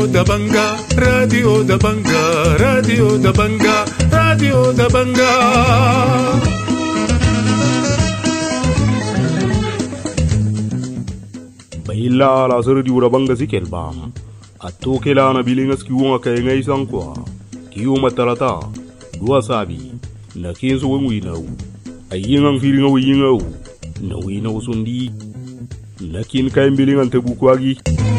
da Banga, Radio da Banga, Radio da Banga, Radio da Banga. Baila la Radio da Banga sikelba. Atokela na bilingas kiwonga kay ngay sankwa. Kiyo matalata, dua sabi, na kenso wengwinaw. Ayingang firinga wiyingaw, na winaw sundi. Nakin kay bilingan tebukwagi.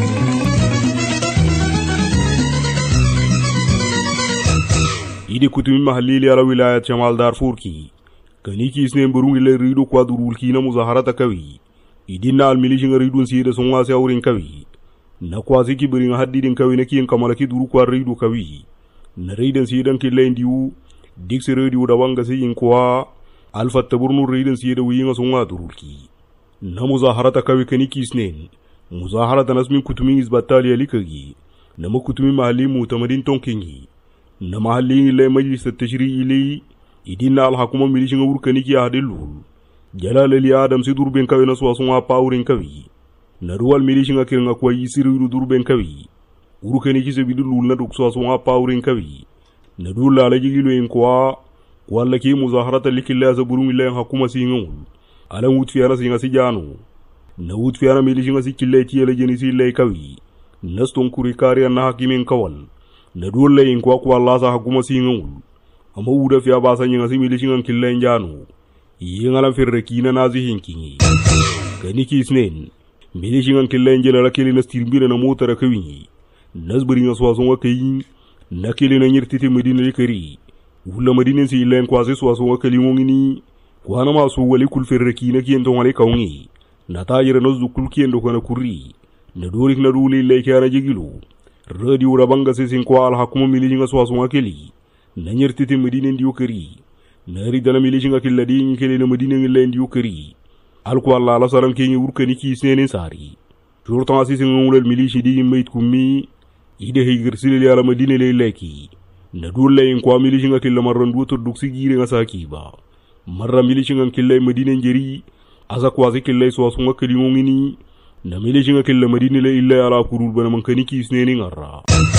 Idi kutumi mahalili ala wilayat Shamal Darfur ki. Kaniki isne mburungi le rido kwa durul ki na muzaharata kawi. Idi na almilishinga ridun siye da songwa siya urin kawi. Na kwa ziki biringa hadidin kawi na kiyen kamalaki duru kwa rido kawi. Na ridan siye dan kila indiu. Diksi radio da wanga siye inkwa. Alfa taburnu ridan siye da wiyinga songwa durul ki. Na muzaharata kawi kaniki isne. Muzaharata nasmin kutumi izbatali ya likagi. Na kutumi mahali mutamadin tonkingi. Na mahalli ile majlis at-tashri' ile idina al-hukuma milishinga urkaniki ahdilul jalal ali adam si durben kawi na suwasunga paurin kawi na ruwal milishinga kiringa kwa yisiru durben kawi urkaniki se bidulul na duk suwasunga paurin kawi na dulla ala jigilo en kwa walla ki muzaharata likilla za burun ile hukuma singul ala wutfiyana singa si janu na wutfiyana milishinga si kille ti ala jeni si ile kawi naston kuri kariya na hakimin kawal na dole in kwa Allah sa hukuma singul amma uda fiya ba san yin asimi lishin killen janu yin alan firraki na nazihin kinyi kaniki isnen milishin killen jela rakili na stirbina na motar kawi nasburi na swason wakai nakili na nyirtiti medina likari wula madinin si illen kwase swason wakali ngini kwana masu wali kul firraki na kiyen ton wale kaungi na tajira nazu kul kiyen do kana kurri na dorik na dole ile kana jigilu Radio da Banga sisin kwa al-hukuma milishinga swasunga keli na nyertiti medina ndiyo kari na ridana milishinga kila di keli na medina ngile ndiyo kari alku alla la saram kenyi urkani ki isnenen sari jortan sisin ngulel milishi di meit kummi ide higirsilili ala medina le leki na dulle in kwa milishinga kila marran duotor duksi gire nga saki ba marra milishinga kila medina njeri asa kwa zikilla swasunga keli ngini na milishinga killa madina la illa ala kurul bana mankaniki isneni ngarra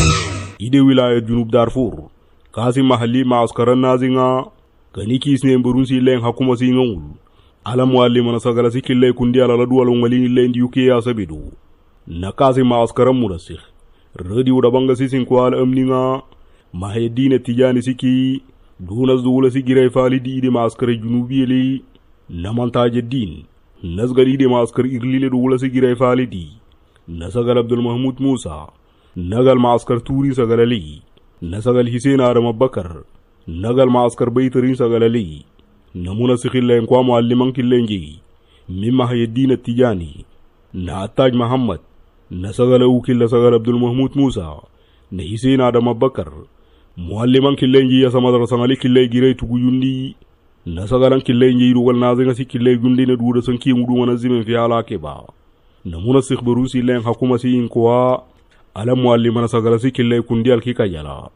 ide wilayat junub Darfur kasi mahalli maaskaran nazinga kaniki isnen burunsi len hakuma singul ala muallim na sagala sikille kundi ala la duwalo ngali len yuke ya sabidu na kasi maaskaran murasikh Radio da Banga sisin ko al amninga mahedina tijani siki duna zuula sigiray falidi ide maaskar junubi li namantaje din nasgali de maaskar irlile dula sigiray falidi nasagal Abdul Mahmud Musa nagal maaskar turi sagalali nasagal Hussein Adam Abubakar nagal maaskar baytari sagalali namuna sikhillen kwa mualliman killenji mimma hayyidin tijani na Taj Muhammad nasagal ukilla sagal Abdul Mahmud Musa na Hussein Adam Abubakar mualliman killenji ya samadar sangali kille giray tuguyundi nasagalan kille nyi rugal nazinga si kille gundi na duda sanki mudu wana zimen fi alake ba namuna sikh barusi len hakuma si inkwa ala muallima nasagala si kille kundi alkika jala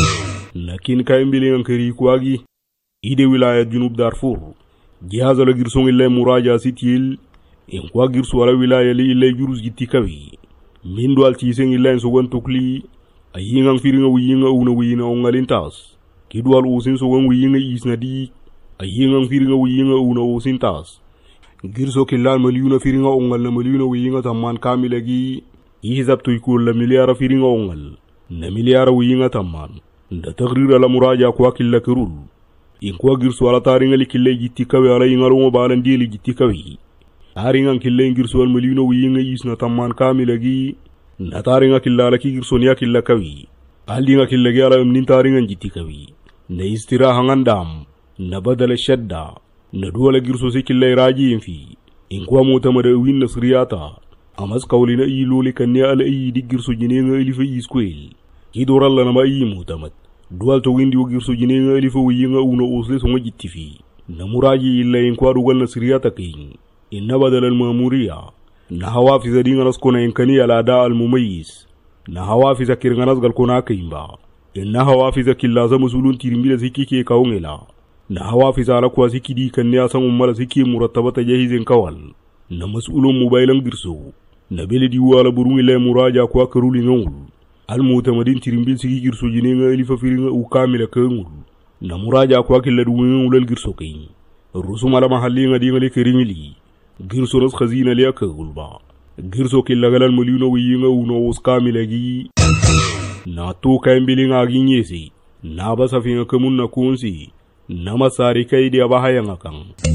lakin kay mbili ngankari kwagi ide wilayat junub Darfur jihaza la girsong ille muraja sitil inkwa girsu ala wilaya li ille jurus gitikawi mindu altiseng ille sogon tukli ayingang firinga wiyinga una wiyina ongalintas kidwal usin sogon wiyinga isnadi ayingang firinga wiyinga una usintas girso kilal maliyuna firinga ongal na maliyuna wiyinga tamman kamilagi ihizab tuykul la milyara firinga ongal na milyara wiyinga tamman nda tagrira la muraja kwa killa kirul inkwa girso ala taringa likille jittikawi ala yingarumo balan dili jittikawi taringa kille girso al maliyuna wiyinga isna tamman kamilagi na taringa killa la ki girso niya killa kawi aldinga killagi ala mnin taringa jittikawi na istiraha ngandam na badala shadda na duwala girso si killay raji infi in kuwa mutamada win nasriyata amas kawlina iloli kanni ala ayi di girso jinenga ilifa iskwel kidoralla na ma ayi mutamad duwal to windi wo girso jinenga ilifa wiyinga una usle songa jittifi na muraji illa in kuwa dugal nasriyata kin inna badala al-mamuriya na hawafiza dinga naskona inkani ala da al-mumayis na hawafiza kirga nasgal kona kaimba inna hawafiza killaza musulun tirimila zikike kaungela na hawafiza ala kwa zikidi kan ya san ummala ziki murattabata jahizin kawal na mas'ulun mobailan girso na beledi wala burun ila muraja kwa karuli ngul almutamadin tirimbil sigi girso jinenga elifa firinga ukamila kengul na muraja kwa kila duwenga ulal girso kain rusum ala mahallinga dinga le kerimili girso nas khazina le akagul ba girso kila galan mulino wiyinga uno uskamila gi na to kaimbilinga ginyesi na basafinga kamun na kunsi na masari kai dia bahayanga kan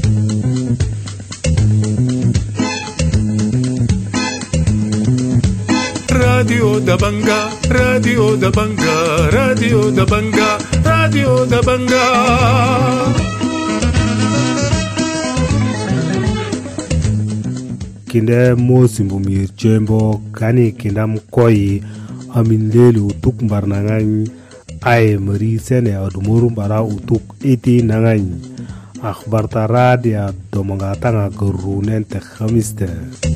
Radio da Banga, Radio da Banga, Radio da Banga, Radio da Banga. Kinde mo simbumir chembo kani kindam koi amin lelu utuk barnangan ay meri sene adumurum bara utuk iti nangan akhbar taradia domangatanga gerunen te khamiste.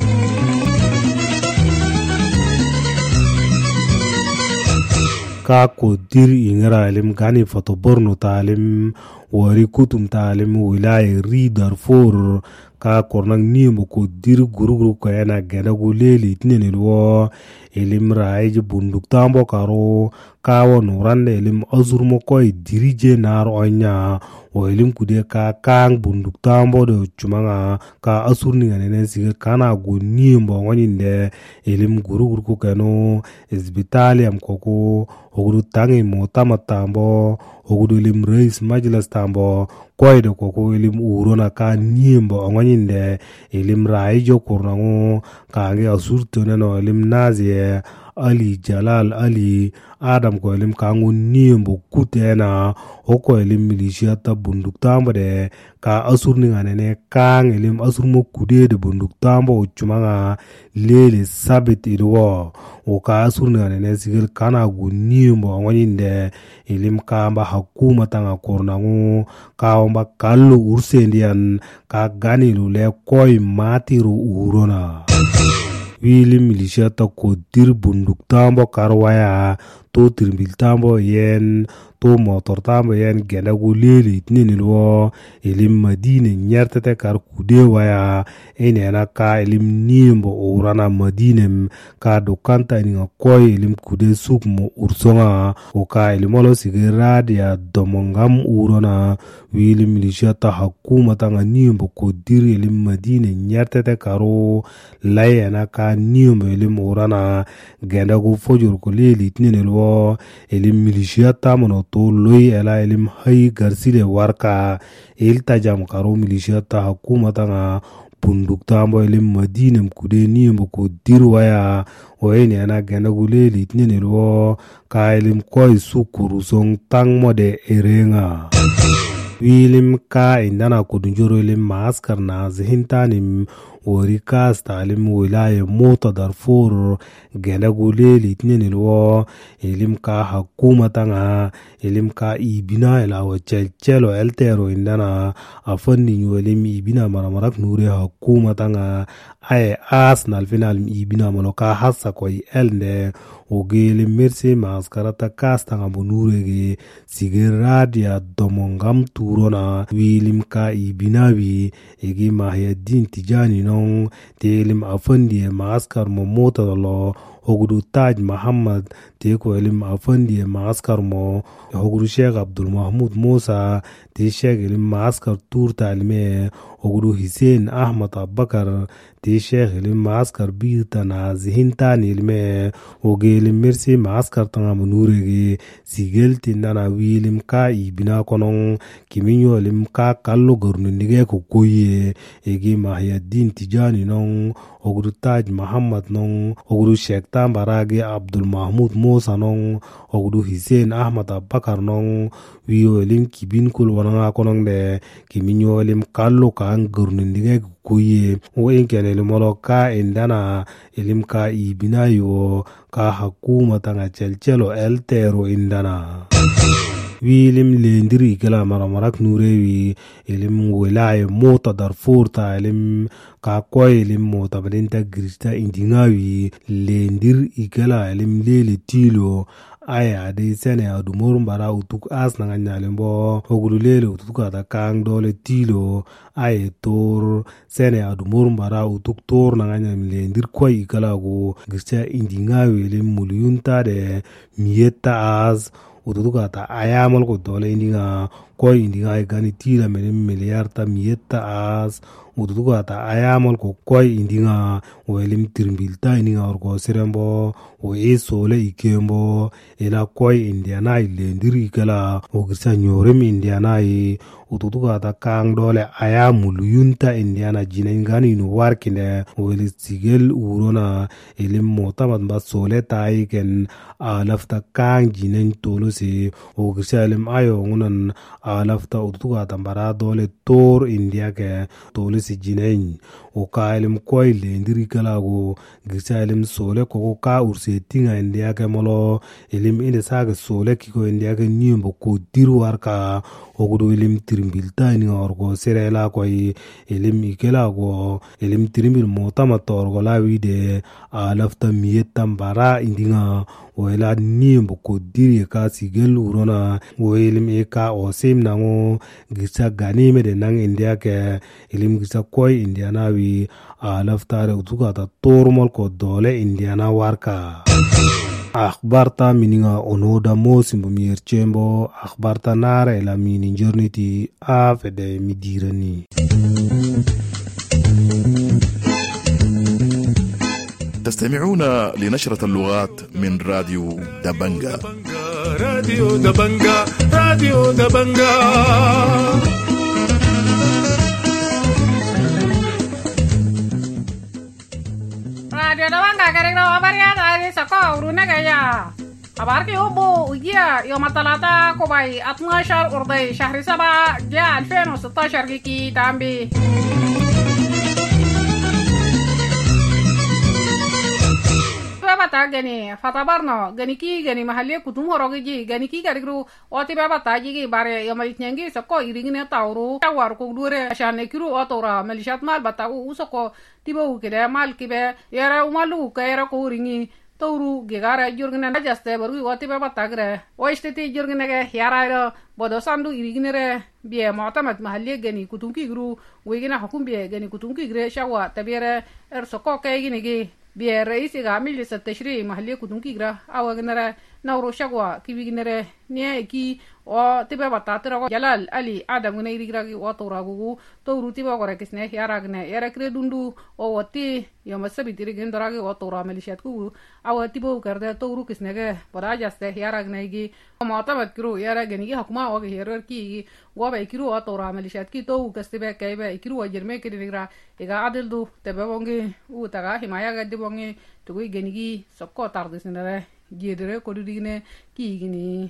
Ka ko dir ingara alim gani foto borno talim wari kutum talim wilaya ri Darfur ka kornang nimo ko dir guru ko yana gena guleli tinenilwo elim raij bunduk tambo karo ka won rande elim azurmo koy dirije nar onya o elim kude ka kang bunduk tambo do chumanga ka asurni ngane siga kana go nimbo ngonyinde elim guru ko kano hospitali am koko oguru tangi motama tambo oguru elim reis majlas tambo koyde koko elim urona ka nimbo ngonyinde elim raijo kornango ka nge asurto neno elim nazie Ali Jalal Ali Adam ko elim kangu nimbo kutena oko elim militia ta bunduk tambo de ka asurni nganene kang elim asurmo kude de bunduk tambo chumanga lele sabit idwo o ka asurni nganene sigel kana gu nimbo ngonyinde elim kamba hakuma tanga kornangu ka omba kallo ursendian ka ganilu le koy matiru urona wili militia ta ko dir bunduk tambo karwaya to trimbil tambo yen to motor tambo yen gena guleli itninilwo elim madine nyertete kar kude waya enena ka elim nimbo urana madinem ka dokanta ni koy elim kude sukmo ursonga o ka elimolo sigiradia domongam urona wili militia ta hakuma tanga nimbo ko dir elim madine nyertete karo layena ka nimbo elim urana gena go fojur ko leli itninilwo elim militia tamono to loy ela elim hay garsile warka el tajam karo militia ta hakuma tanga bunduk tambo elim madinem kude nimbo ko dirwaya o ene ana gena guleli itninilwo ka elim koy sukuru song tang mode erenga wilim ka indana kudunjoro elim maaskar na zihintanim wari kas talim wilaya mota Darfur gena guleli itninilwo elim ka hakuma tanga elim ka ibina ela wa chelchelo eltero indana afandi nyolim ibina maramarak nure hakuma tanga ay asnal final ibina maloka hassa koy elde ogele merse maskarata kastanga bonurege sigeradia domongam turona wilim ka ibinawi egi Mahyadin Tijani non telim afandi maskar mo mota lo ogudu Taj Muhammad te ko elim afandi maskar mo ogudu Sheikh Abdul Mahmud Musa te Sheikh elim maskar tur talime ogudu Hussein Ahmad Abubakar te Sheikh elim maskar birtana zihintani ilme ogele mersi maskar tanga munurege sigelti nana wilim ka ibina konon kiminyo elim ka kallo gornu nige ko koye egi Mahyadin Tijani non ogudu Taj Muhammad non ogudu Sheikh Tambarage Abdul Mahmud Musa non ogudu Hussein Ahmad Abubakar non wiyo elim kibin kul wananga konon de kiminyo elim kallo ka gornu nige kuye o enkene limolo ka indana elim ka ibinayo ka hakuma tanga chelchelo eltero indana wilim lendiri kala maramarak nurewi elim wilaya mota Darfur ta elim ka koy elim mota badenta grista indingawi lendir ikala elim lele tilo aya de sene adu morum bara utuk as na nyalembo ogululele utuka ta kang dole tilo aye tor sene adu morum bara utuk tor na nyamle ndir koy kala go gista indinga wele muluyunta de mieta as utuka ta ayamal ko dole indinga koy indinga gani tila mele miliarta mieta as utuka ta ayamal ko koy indinga welim tirmbilta indinga orgo serembo o esole ikembo ela koy indiana ile ndiri kala o gisa nyorem indiana i utuka ta kang dole ayamul yunta indiana jinen gani no warkinde weli sigel urona elim motamat ba sole tai ken alafta kang jinen tolose o gisa elim ayo ngunan alafta utuka ta bara dole tor india ke tolose jinen o ka elim koy le ndiri kala go gisa elim sole ko ka urse tinga india ke molo elim inde saga sole kiko india ke nyimbo ko diru warka ogudo elim tirimbilta ni orgo serela koy elim ikela go elim tirimbil motama torgo lawi de alafta mietam bara indinga wela nyimbo ko diri ka sigel urona wo elim e ka o sim nango gisa ganime de nang india ke elim gisa koy indiana wi alaftare utuka ta tormol ko dole indiana warka akhbarta mininga onoda mosimbo mierchembo akhbarta nara ela mini njorniti afede midirani تستمعون لنشرة اللغات من راديو دبنجا. راديو دبنجا راديو دبنجا Radio Dawanga karena kabarnya dari sekolah urunnya kaya kabar ki ubu ujiya yom talata kubai 12 urdai syahri 7 ja 2016 kiki tambi bata gani fatabarno gani ki gani mahalle kutum horogi gani ki garigru oti bata jigi bare yomait nyangi soko iringine tawru tawar ko dure shane kiru otora melishat mal bata usoko tibo kide mal kibe yara umalu kayra ko ringi tawru gegara jurgina jaste baru oti bata gre oisteti jurgina ge yara bodo sandu iringine re biye mu'tamad mahalle gani kutum ki gru wegina hukum biye gani kutum ki gre shawa tabire soko kaygini gi biye raisi ga amil sa tashri mahalli kudun ki gra awagnara nawro shagwa kibignare ne ki o tibe batatra jalal ali adam ne irigra ki o toragu tawru tibe gore kisne yaragne yara kre dundu o wati yomasabi dirigin doragi o tora melishat ku awati bo karda tawru kisne ge baraja ste yaragne gi mu'tamad kru yara gani gi hukuma o ge herer ki go ba kiru o tora melishat ki to kastibe kaybe kiru ajirme ki dirigra ega adil du tebe bongi u taga himaya ga dibongi tugi gani gi sokko tardisnere jedere ko digine ki gini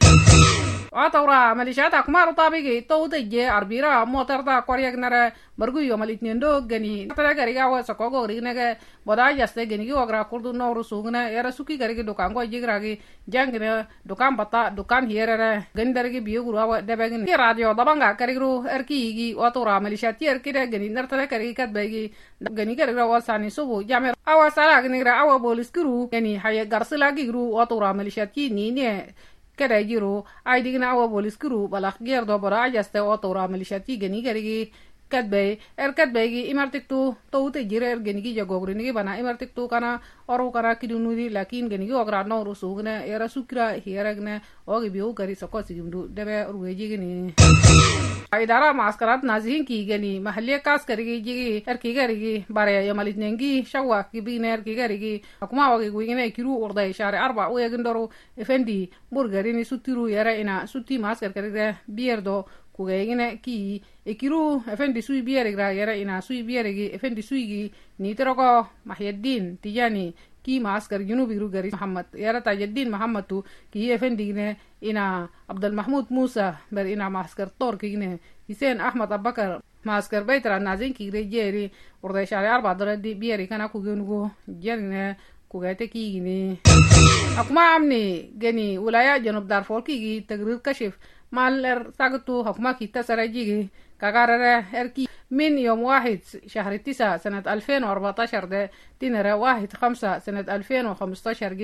atawra malishata kumaru tabigi to de arbira motarta koryak nare bargu yo malitnendo gani tara gari ga wa soko go rigine ge boda jaste gani gi ogra kurdu no rusugna era suki gari gi dukan go jigra gi jangre dukan bata dukan hierere gandar gi biyo gura wa debegin ki radio dabanga karigru erki gi atawra malishati erki de gani nartara kari kat begi gani gari ra wasani subu jamer awa sala gani ra awa bolis kuru gani haye garsila gi gru atawra malishati ni ne kada jiro ay digna awa bolis kuru balak gerdo bara ajaste otora milishati gani garigi kadbay kadbaygi imartiktu tawte jirer gani gi jagogrini bana imartiktu kana oru kana kidunudi lakin gani gi ogra no rusugna era sukra hieragna ogi biu gari soko sigimdu debe ruweji gani idara maskarat nazihin ki gani mahalle kas karigi jigi erki garigi bare yamalitnengi shawa kibiner ki garigi akuma wagi guingene kiru orda ishare 4 uyagindoro efendi burgarini sutiru yara ina suti maskar karige bierdo kugaygine ki ekiru efendi sui bierigra yara ina sui bierigi efendi suigi ni teroko mahyaddin tijani ki maskar junubi rugari muhammad yara tajaddin muhammadu ki efendi ne ina abdul mahmud musa ber ina maskar torki ne hisen ahmad abakar maskar baitra nazin ki rejeri orda shari 4 doradi bieri kana kugenugo jerne kugate ki gini akuma amni gani wilaya janub darfur ki tagrir kashif mal sagtu hukuma kita saraji كقرر إركي من يوم 1 شهر 9 سنة 2014 ده تنرى 1/5 سنة 2015 جي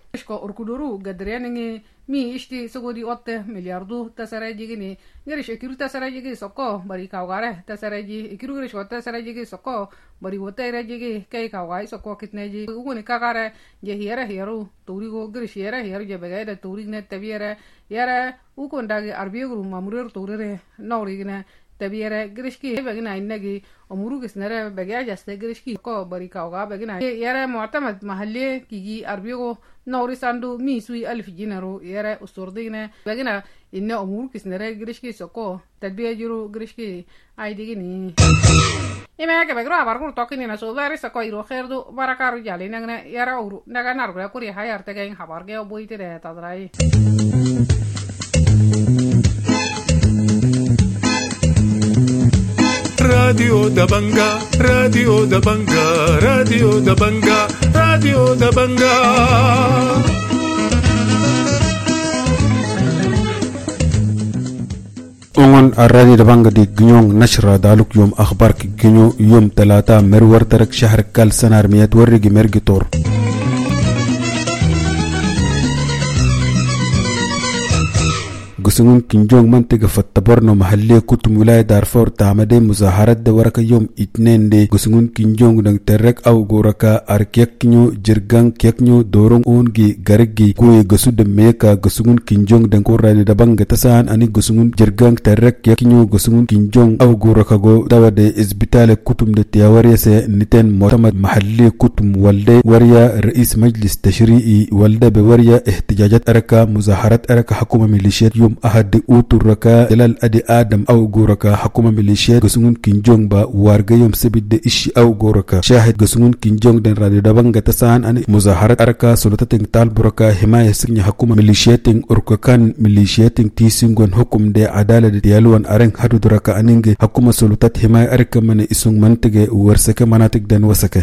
اشكو اركدورو قدرياني mi ishti sugodi 8 miliardu tasaraji gini ngirish ikiru tasaraji gi soko bari kawgare tasaraji ikiru ngirish wata tasaraji gi soko bari wata raji gi kai kawgai soko kitneji uguni kagare je hieru turigo ngirish hieru je begayda turine tabiere yara ukondagi arbiyuru mamurur turire nawrigine tabiere girishki begina innagi umuru gisnere begya jaste girishki ko bari kawga begina yara mu'tamad mahalli kigi arbiyo nawri sandu mi sui alf jinaro yara usturdine begina inne umuru gisnere girishki soko tabiya juru girishki aidigini ima ke begro abarku tokini na so very sako iro kherdu barakaru jali nagne yara uru naga nargura kuri hayar tegen habarge boite de tadrai Radio Dabanga, Radio Dabanga, Radio Dabanga, Radio Dabanga. أون الراديو دبانغ دي جنيون نشرة دالوك يوم أخبار جنيو يوم 3 مرور ترك شهر كال سنة رميات ورقي مرقي طور قسمون كنجون منطقة فتبرنو محلية كتم ولاية دارفور تعمدين مظاهرات دا ورقا يوم 2 دي قسمون كنجون دنگ ترك أو غوركا أركيك نيو جرغان كيك نيو دورون اونجي غرقي كوي قسو دميكا قسمون كنجون دنگ رادي دبانغ تسان أني قسمون جرغان ترك كيك نيو قسمون كنجون أو غوركا غو دوا دي إزبتال كتم دي تياوريا سي نتين معتمد محلية كتم والدي وريا رئيس مجلس تشريعي والدي بوريا احتجاجات أركا مظاهرات أركا حكومة ميليشيات يوم ahadi uturaka jalal adi adam aw goraka hakuma milishiyat gusungun kinjong ba warga yom sebidde ishi aw goraka shahid gusungun kinjong den radio dabanga tasan ani muzaharat araka sulatating tal buraka himaya signya hakuma milishiyating urkakan milishiyating tisingon hukum de adala de yalwan areng hadu duraka aninge hakuma sulutat himaya arka mane isung mantige warsake manatik den wasake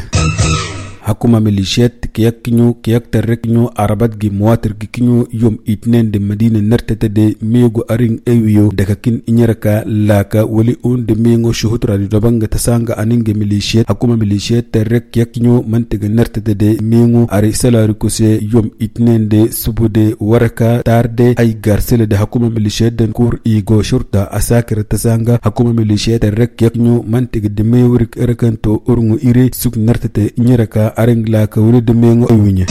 حكومة ميليشيات كياك كنيو كياك ترك كنيو عربات جي مواتر كنيو يوم 2 دي مدينة نرتة دي ميغو أرين ايويو دكاكين إنيركا لاكا ولي اون دي ميغو شهود راديو دبانغ تسانغ أنينج ميليشيات حكومة ميليشيات ترك كياك كنيو منطقة نرتة دي ميغو أري سلاريكوسي يوم 2 دي سبو دي وركا تار دي أي غارسيل دي حكومة ميليشيات دن كور إيغو شرطة أساكر تسانغ حكومة ميليشيات ترك كياك كنيو منطقة دي ميورك إركانتو أرنو إيري سوك نرتة إنيركا أرنج لاك ولد مينو أويني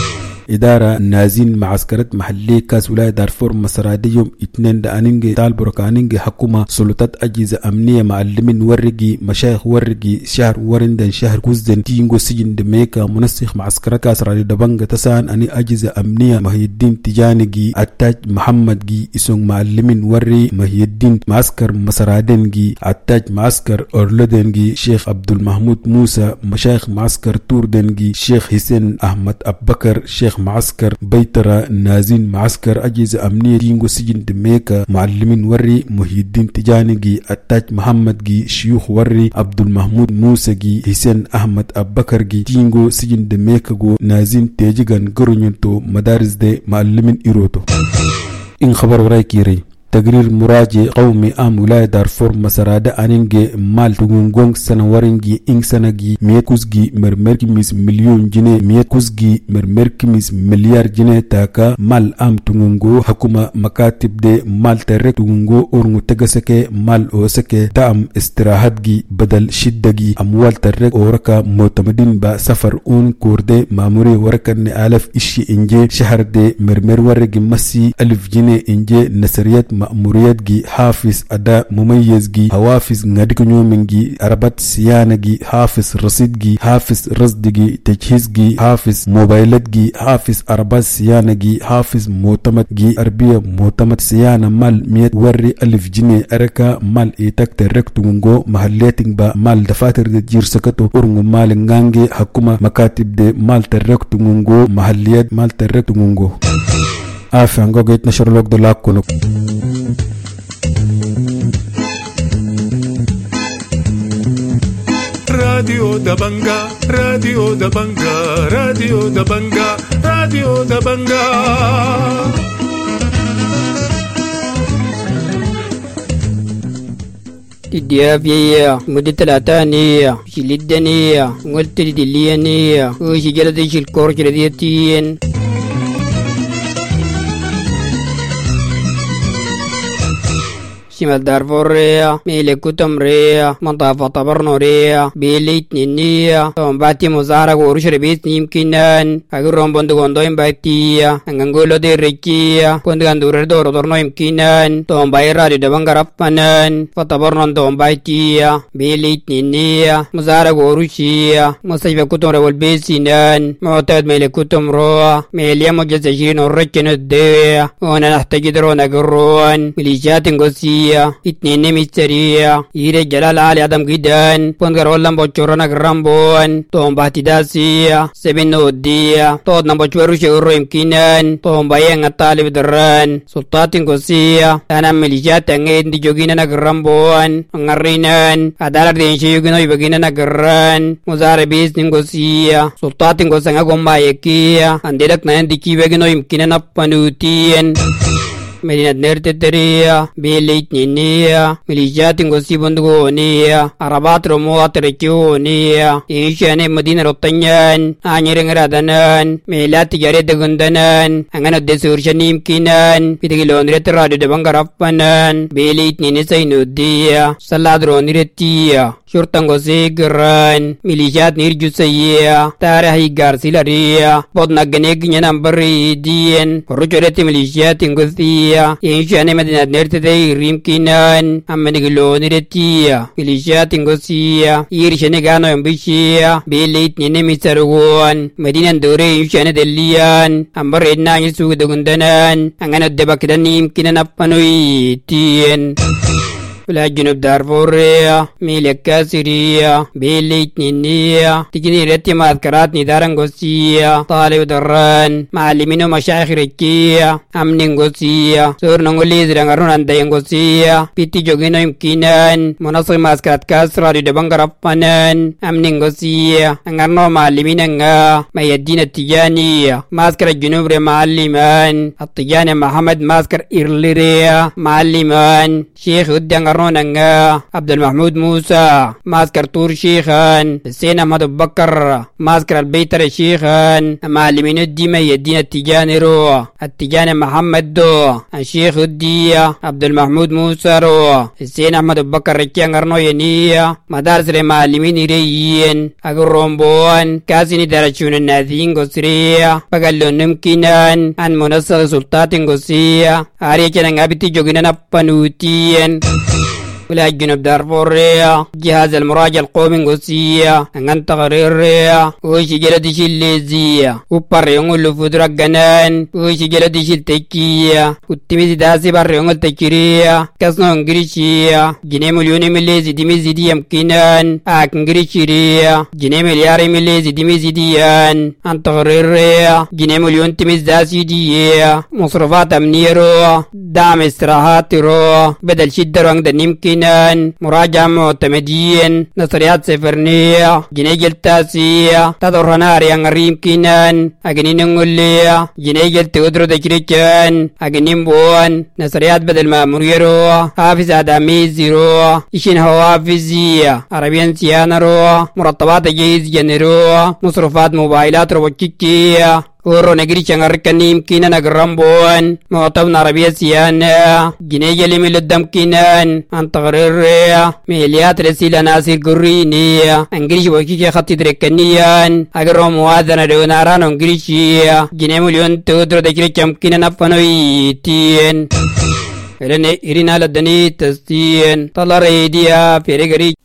إدارة نازين معسكرات محلية كاس ولاية دارفور مسرادي يوم 2 دا أنينجي تال بركانينجي حكومة سلطات أجهزة أمنية معلمين ورقي مشايخ ورقي شهر ورندن شهر كوزدن تينغو سجن دميكا منسخ معسكرات كاس رادي دبانغ تسان أني أجهزة أمنية مهي الدين تجانيجي التاج محمد جي اسم معلمين وري مهي الدين معسكر مسرادين جي التاج معسكر أورلدن جي شيخ عبد المحمود موسى مشايخ معسكر توردن جي شيخ حسين أحمد أببكر شيخ معسكر بيترا نازين معسكر أجهزة أمنية تينغو سجن دميكا معلمين وري محي الدين تجانيجي التاج محمد جي شيوخ وري عبد المحمود موسى جي حسين أحمد أببكر جي تينغو سجن دميكا جو نازين تيجيغان غرونينتو مدارس دي معلمين إيروتو إن خبر وراي كيري تقرير مراجع قومي ولاية دارفور مسرادة أنينجي مال تغنغونغ سنوارنجي إن سنجي ميكوزجي مرمركميز مليون جنيه ميكوزجي مرمركميز مليار جنيه تاكا مال تغنغو حكومة مكاتب دي مال ترك تغنغو أورنغو تغسكي مال أوسكي دعم استراحتجي بدل شدجي أموال ترك أوركا معتمدين با سفر أون كوردي ماموري وركن آلاف إشي إنجي شهر دي مرمر ورقي مسي 1000 جنيه إنجي نسريات مأموريات جي حافظ أداء مميز جي حوافظ ناديك نيومن جي عربات سيانة جي حافظ رصيد جي حافظ رصد جي تجهيز جي حافظ موبايلات جي حافظ عربات سيانة جي حافظ معتمد جي عربية معتمد سيانة مال 100 وري 1000 جنيه أركا مال إيتاك تركتو نغو محلياتين با مال دفاتر دي جير سكتو أرنغو مال نغانجي حكومة مكاتب دي مال تركتو نغو محليات مال تركتو نغو أفنغو جيت نشر لوك دلاك كنوك Radio Dabanga, Radio Dabanga, Radio Dabanga, Radio Dabanga. Diabia, Muditalatania, Chilidania, Multidiliania, Ushigel de Chilcor Creditien. شمال دارفور ريا ميلي كتم ريا منطقة طبرنو ريا بيليت نينيا توم باتي مزارة وروش ربيت يمكنان أقرهم بندقون دوين باتيا أنغولو دي ريكيا كندقان دورر دورو دورنو يمكنان توم بايرا دي دبان غرفنان فطبرنو توم باتيا بيليت نينيا مزارة وروشيا مصيبة كتم رو البيسينان معتاد ميلي كتم روا ميليا مجزجين وركن الدويا وانا نحتاج درون أقرون مليشات نغسيا اتنين مستريا يري جلال علي آدم جدان بونغر ولن بوچورنا گرامبون توم باتي داسيا سبين وديا تود نبوچورو شغرو يمكنان توم بايان طالب دران سلطات نغسيا انا مليشات نغين دي جوغينا گرامبون ngarinan adalar den shiyugino ibagina nagran muzarabis ningosiya سلطات نغسنga gomba yekia andelak nan dikibegino imkina nappanutien مدينة نرتدريا بيليت نينيا مليجات نغسي بندقونيا عربات رموات ركيونيا إيشاني مدينة رطنيان آنيرن رادنان ميلات تجاري دغندنان أغانا دسورشان يمكنان بيتغلون رترادو دبان غرفنان بيليت نينيسي نوديا سلادرون رتيا شرطان غسي گران مليجات نيرجو سيا تاريخي غارسيلاريا بودنا غنيك نينام بريدين ورجو رتي مليجات نغسي إنشان مدينة نرتدي ريمكنان أمنيغلون رتيا إليشات نغسيا يرشان غانو يمبشيا بيليت نينمي سرغوان مدينة دوري إنشان دليان أمبريدنا يسوق دغندنان أغانا دباكدان يمكنان أبانوي تين ولا جنوب دارفور ريا ميلكا سيريا بيليت نينيا تجيني رتي مذكرات ندارن غوسيا طالب دران معلمين ومشايخ ركيا أمنين غوسيا سور نغوليز رنغرون أندين غوسيا بيتي جوغينو يمكنان مناصر مذكرات كاسرا دي دبان غرفنان أمنين غوسيا أنغرنو معلمين أنغا ما يدين التجانية مذكرة جنوب ريا معلمان التجاني محمد مذكر إرليريا معلمان شيخ ودن روننغا عبد المحمود موسى ماسكر تور شيخان حسين احمد بكر ماسكر البيتر شيخان معلمين الدين يدين التجاني رو التجاني محمد دو الشيخ الدية عبد المحمود موسى رو حسين احمد بكر ركيان غرنو ينيا مدارس المعلمين ريين اقرمبوان كاسين درشون الناثين قصرية بقالون نمكنان عن منصة سلطات قصية عريكنا نغابتي جوغنا نبانوتين ولا جنوب دارفور ريا جهاز المراجع القومي غوسيا أنغان تغرير ريا وشي جلد شليزيا وبار يونغ فدرا غنان وشي جلد شلتكيا وتميزي داسي بار يونغ تكيريا كسنو انغريشيا جنيه مليون مليزي دميزي دي يمكنان انغريشيريا جنيه مليار مليزي دميزي ديان أن تغرير ريا جنيه مليون تميز داسي ديا مصرفات أمنيرو دعم استراحات رو بدل شدر وانغ دنيمكي مراجعة معتمدين نصريات سفرنية جنيجل تاسية تدورنا ريان ريم كينان أجنين نغولية جنيجل تودرو تكريكان أجنين بوان نصريات بدل ماموريرو حافظ آدامي زيرو إشين حوافزية عربيان سيانرو مرتبات جيز جنرو مصروفات موبايلات روكيكية ورو نجري شنغركن يمكن نجرمبون معتبنا عربية سيانا جنيه لميل الدم كنان عن تغرير ميليات رسيلة ناسي قرينية انجريش وكيكي خطي تركنيان اقروا موازنة دوناران انجريشية جنيه مليون تودرو دجري كمكين نفنويتين إرنا لدني تستين طلع ريديا في رجري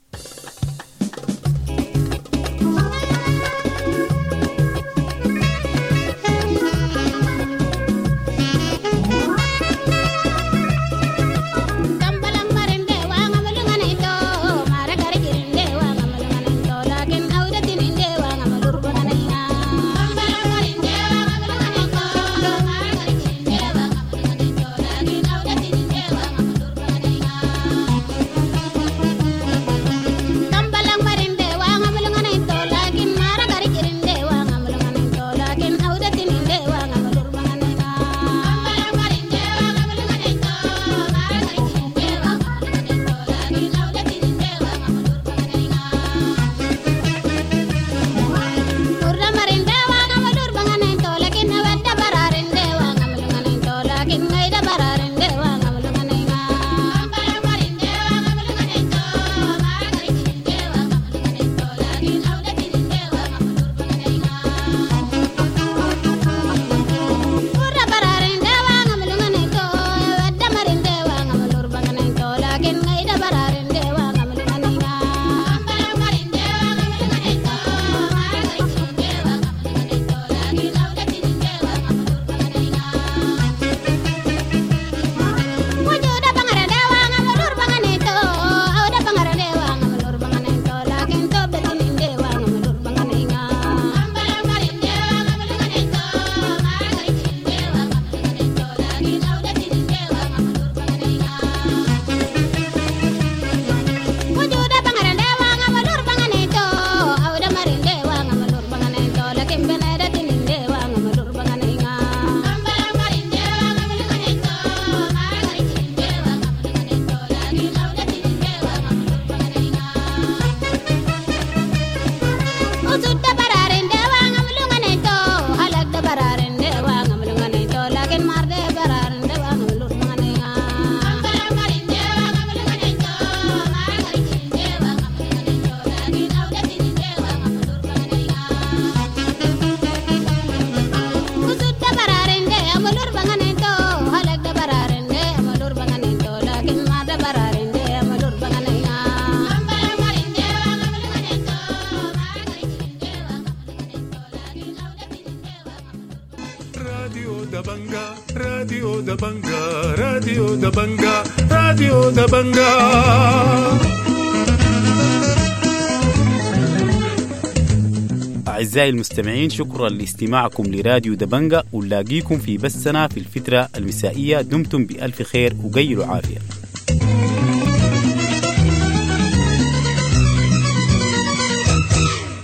راديو دبنجا راديو دبنجا راديو دبنجا. أعزائي المستمعين، شكرا لاستماعكم لراديو دبنجا، ونلاقيكم في بثنا في الفترة المسائية. دمتم بألف خير وقيلوا عافية.